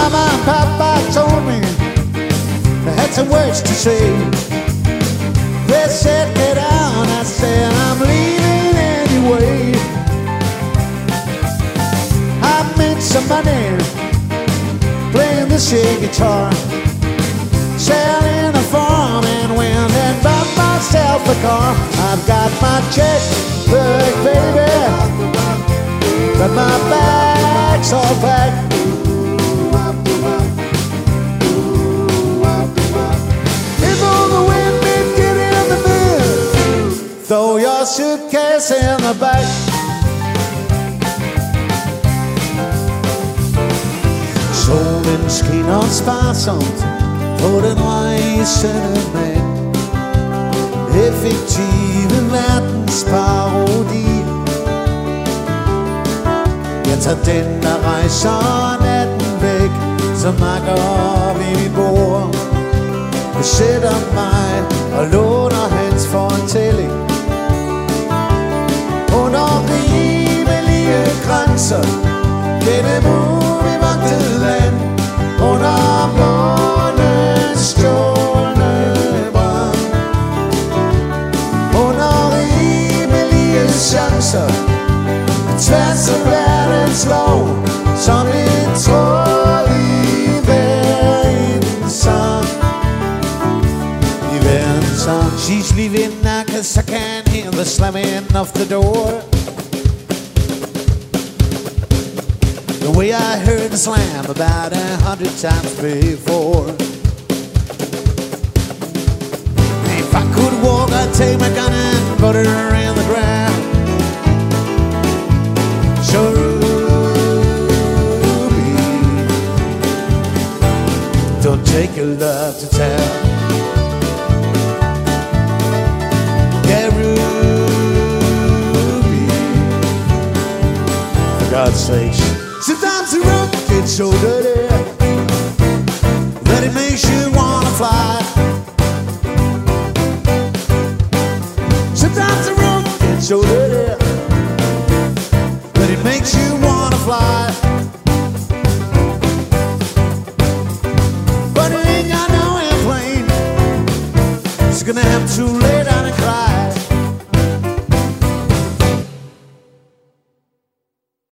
Mama and Papa told me I had some words to say. They said get down, I said I'm leaving anyway. I made some money playing the share guitar, selling a farm and went and bought myself a car. I've got my checkbook, baby, but my bag's all packed. If all the wind did get in the mill, throw your suitcase in the back. Sold en skin og sparsomt på den rejsende mand. Effektive verdensparodi. Jeg tager den, der rejser natten væk, så makker vi mit bord. Jeg sætter mig og låner hans fortælling under rimelige grænser gennem uvogtet land, under månens stjålne brand, under rimelige chancer, tværs af verdens lov, som en tråd i hver en sang. I hver en sang. She's leaving now 'cause I can't hear the slamming of the door. The way I heard the slam about 100 times before. If I could walk, I'd take my gun and put it in the ground. Sure, don't take your love to town. Yeah, Ruby, for God's sake. Sometimes the road gets so dirty that it makes you wanna fly. Sometimes the road gets so dirty